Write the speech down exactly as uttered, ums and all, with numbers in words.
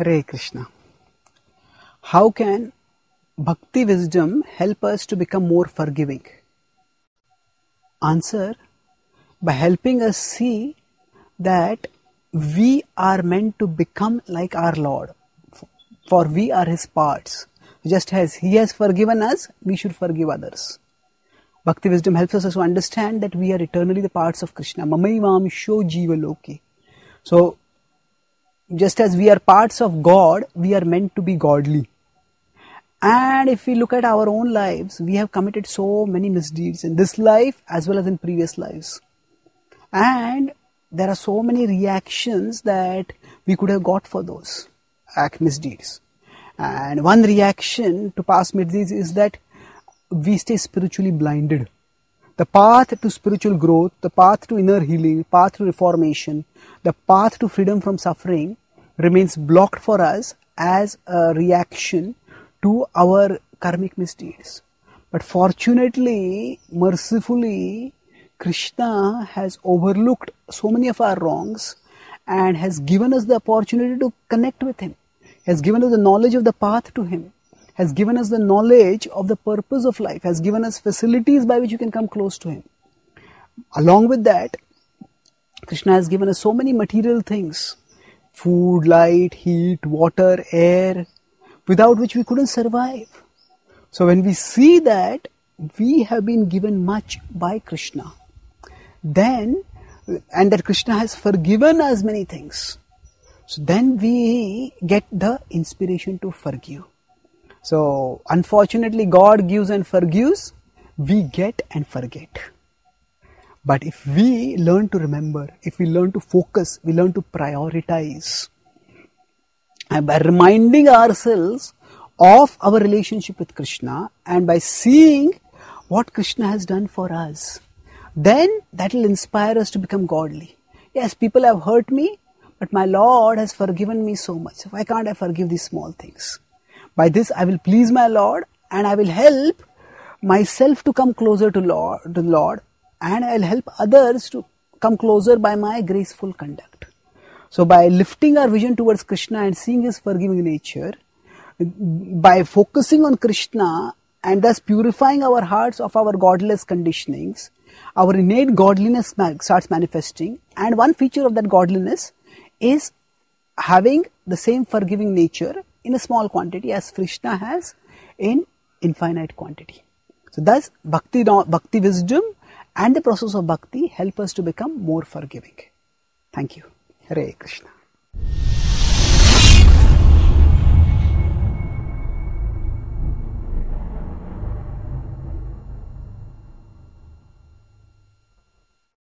Hare Krishna. How can bhakti wisdom help us to become more forgiving? Answer: by helping us see that we are meant to become like our Lord, for we are His parts. Just as He has forgiven us, we should forgive others. Bhakti wisdom helps us to understand that we are eternally the parts of Krishna. Mamaivaamsho jiva loke. So, just as we are parts of God, we are meant to be godly. And if we look at our own lives, we have committed so many misdeeds in this life as well as in previous lives. And there are so many reactions that we could have got for those act misdeeds. And one reaction to past misdeeds is that we stay spiritually blinded. The path to spiritual growth, the path to inner healing, path to reformation, the path to freedom from suffering remains blocked for us as a reaction to our karmic misdeeds. But fortunately, mercifully, Krishna has overlooked so many of our wrongs and has given us the opportunity to connect with Him, has given us the knowledge of the path to Him, has given us the knowledge of the purpose of life, has given us facilities by which you can come close to Him. Along with that, Krishna has given us so many material things: food, light, heat, water, air, without which we couldn't survive. So when we see that we have been given much by Krishna, then, and that Krishna has forgiven us many things, so then we get the inspiration to forgive. So unfortunately, God gives and forgives, we get and forget. But if we learn to remember, if we learn to focus, we learn to prioritize, and by reminding ourselves of our relationship with Krishna and by seeing what Krishna has done for us, then that will inspire us to become godly. Yes, people have hurt me, but my Lord has forgiven me so much. Why can't I forgive these small things? By this I will please my Lord, and I will help myself to come closer to Lord, to the Lord, and I will help others to come closer by my graceful conduct. So by lifting our vision towards Krishna and seeing His forgiving nature, by focusing on Krishna and thus purifying our hearts of our godless conditionings, our innate godliness starts manifesting, and one feature of that godliness is having the same forgiving nature in a small quantity as Krishna has in infinite quantity. So thus bhakti, bhakti wisdom and the process of bhakti help us to become more forgiving. Thank you. Hare Krishna.